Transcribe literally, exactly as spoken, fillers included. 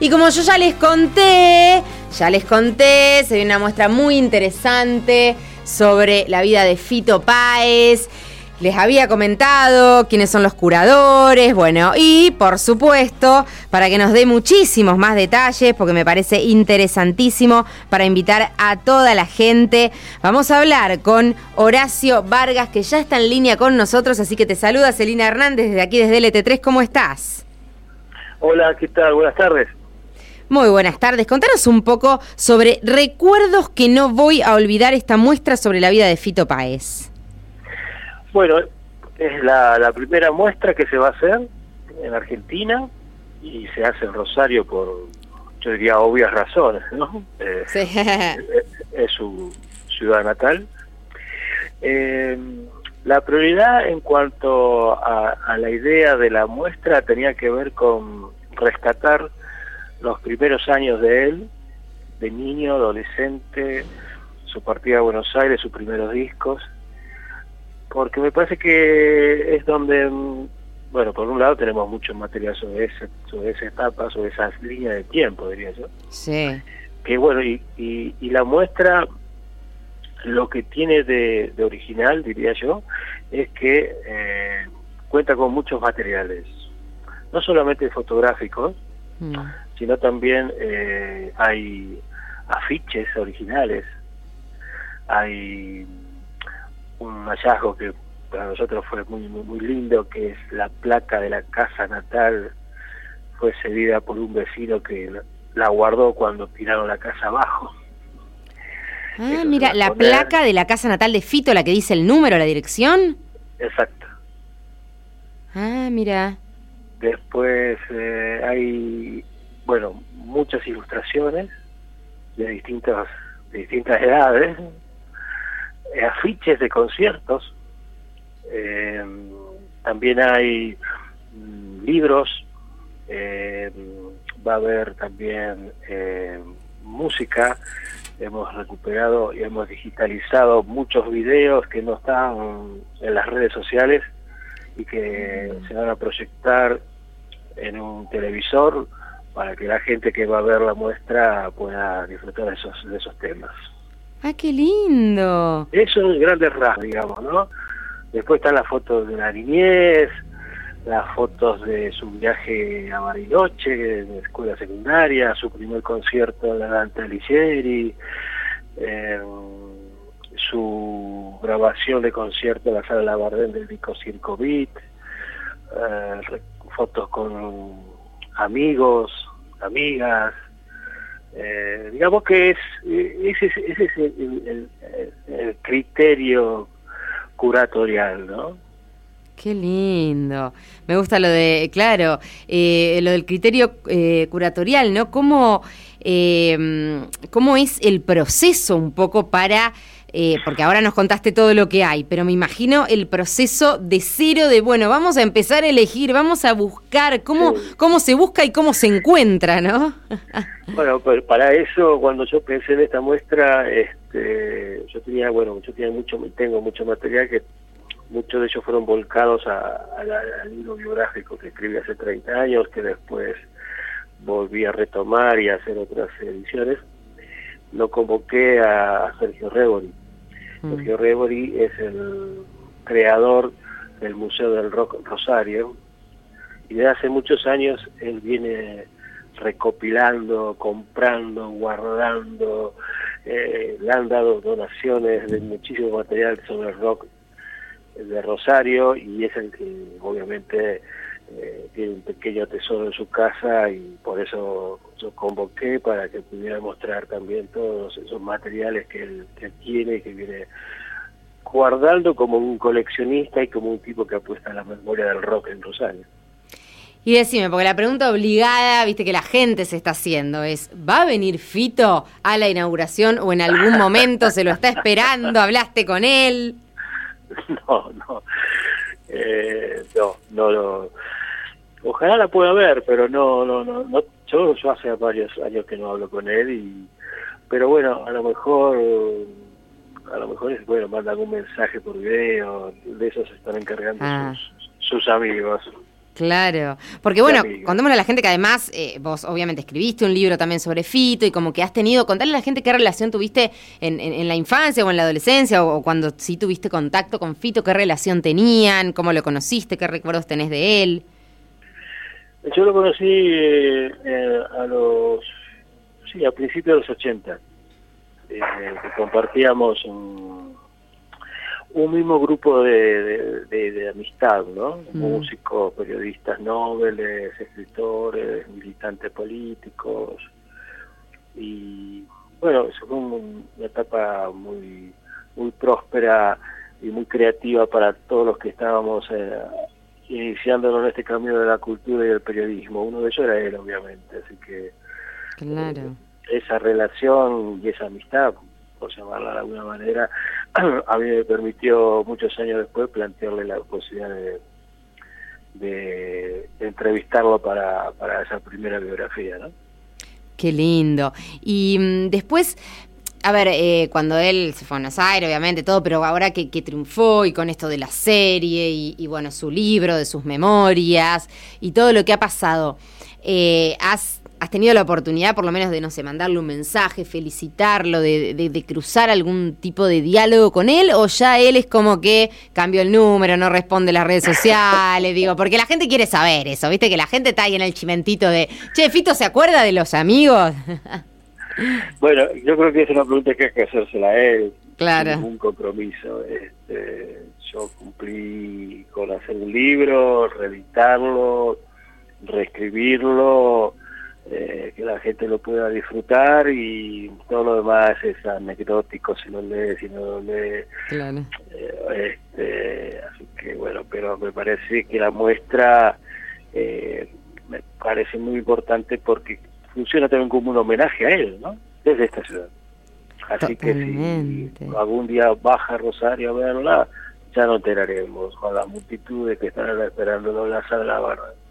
Y como yo ya les conté, ya les conté, se viene una muestra muy interesante sobre la vida de Fito Páez. Les había comentado quiénes son los curadores, bueno, y por supuesto, para que nos dé muchísimos más detalles, porque me parece interesantísimo, para invitar a toda la gente, vamos a hablar con Horacio Vargas, que ya está en línea con nosotros, así que te saluda Celina Hernández desde aquí, desde L T tres, ¿cómo estás? Hola, ¿qué tal? Buenas tardes. Muy buenas tardes. Contanos un poco sobre recuerdos que no voy a olvidar, esta muestra sobre la vida de Fito Páez. Bueno, es la, la primera muestra que se va a hacer en Argentina y se hace en Rosario por, yo diría, obvias razones, ¿no? Eh, sí. es, es su ciudad natal. Eh, la prioridad en cuanto a, a la idea de la muestra tenía que ver con rescatar los primeros años de él, de niño, adolescente, su partida a Buenos Aires, sus primeros discos, porque me parece que es donde, bueno, por un lado tenemos mucho material sobre ese, sobre esa etapa, sobre esas líneas de tiempo, diría yo. Sí. Que bueno, y, y, y la muestra, lo que tiene de, de original, diría yo, es que eh, cuenta con muchos materiales, no solamente fotográficos, mm. sino también eh, hay afiches originales, hay un hallazgo que para nosotros fue muy, muy muy lindo, que es la placa de la casa natal. Fue cedida por un vecino que la, la guardó cuando tiraron la casa abajo. Ah, eso mira, la poner... placa de la casa natal de Fito, la que dice el número, la dirección. Exacto. Ah, mira. Después eh, hay, bueno, muchas ilustraciones de distintas, de distintas edades, eh, afiches de conciertos, eh, también hay mm, libros, eh, va a haber también eh, música. Hemos recuperado y hemos digitalizado muchos videos que no están en las redes sociales y que mm. se van a proyectar en un televisor para que la gente que va a ver la muestra pueda disfrutar de esos, de esos temas. ¡Ah, qué lindo! Eso es grandes rasgos, digamos, ¿no? Después están las fotos de la niñez, las fotos de su viaje a Bariloche, en la escuela secundaria, su primer concierto en la Dante Alighieri, eh, su grabación de concierto en la Sala Labardén del disco Circo Beat, eh, fotos con amigos, amigas, eh, digamos que es ese, ese es el, el, el, el criterio curatorial, ¿no? Qué lindo. Me gusta lo de, claro, eh, lo del criterio eh, curatorial, ¿no? ¿Cómo, eh, cómo es el proceso un poco para... Eh, porque ahora nos contaste todo lo que hay, pero me imagino el proceso de cero de, bueno, vamos a empezar a elegir, vamos a buscar, cómo, sí. cómo se busca y cómo se encuentra, ¿no? Bueno, pues para eso, cuando yo pensé en esta muestra, este, yo tenía, bueno, yo tenía mucho, tengo mucho material que muchos de ellos fueron volcados a, a la, al libro biográfico que escribí hace treinta años, que después volví a retomar y a hacer otras ediciones. Lo convoqué a Sergio Rebori. Mm. Sergio Rebori es el creador del Museo del Rock Rosario, y desde hace muchos años él viene recopilando, comprando, guardando, eh, le han dado donaciones de muchísimo material sobre el rock de Rosario, y es el que obviamente eh, tiene un pequeño tesoro en su casa, y por eso lo convoqué para que pudiera mostrar también todos esos materiales que él, que él tiene y que viene guardando como un coleccionista y como un tipo que apuesta a la memoria del rock en Rosario. Y decime, porque la pregunta obligada, viste que la gente se está haciendo, es, ¿va a venir Fito a la inauguración o en algún momento se lo está esperando? ¿Hablaste con él? No, no, eh, no, no, no, ojalá la pueda ver, pero no, no, no, no yo, yo hace varios años que no hablo con él, y, pero bueno, a lo mejor, a lo mejor es, bueno, manda algún mensaje por video, de eso se están encargando ah. sus, sus amigos. Claro, porque bueno, contémosle a la gente que además eh, vos obviamente escribiste un libro también sobre Fito y como que has tenido, contarle a la gente qué relación tuviste en, en, en la infancia o en la adolescencia o, o cuando sí tuviste contacto con Fito, qué relación tenían, cómo lo conociste, qué recuerdos tenés de él. Yo lo conocí eh, eh, a los, sí, a principios de los ochenta, eh, que compartíamos un... un mismo grupo de, de, de, de amistad, ¿no? Mm. Músicos, periodistas nobles, escritores, militantes políticos. Y bueno, eso fue un, una etapa muy muy próspera y muy creativa para todos los que estábamos eh, iniciándonos en este camino de la cultura y del periodismo. Uno de ellos era él, obviamente, así que claro. eh, esa relación y esa amistad, por llamarla de alguna manera, a mí me permitió muchos años después plantearle la posibilidad de, de, de entrevistarlo para, para esa primera biografía, ¿no? Qué lindo. Y mmm, después, a ver, eh, cuando él se fue a Buenos Aires, obviamente todo, pero ahora que, que triunfó y con esto de la serie y, y bueno, su libro, de sus memorias y todo lo que ha pasado, eh, has ¿Has tenido la oportunidad, por lo menos, de, no sé, mandarle un mensaje, felicitarlo, de, de, de cruzar algún tipo de diálogo con él? ¿O ya él es como que cambió el número, no responde las redes sociales? Digo, porque la gente quiere saber eso, ¿viste? Que la gente está ahí en el chimentito de, che, ¿Fito se acuerda de los amigos? Bueno, yo creo que es una pregunta que hay que hacérsela a él. Claro. Sin ningún compromiso. Este, yo cumplí con hacer un libro, reeditarlo, reescribirlo, Eh, que la gente lo pueda disfrutar y todo lo demás es anecdótico si lo lee, si no lo lee. Claro. Eh, este, así que bueno, pero me parece que la muestra eh, me parece muy importante porque funciona también como un homenaje a él, ¿no? Desde esta ciudad. Así Totalmente. Que si algún día baja Rosario a verla, ya nos enteraremos con la multitud de que están esperándolo en la sala de la barra.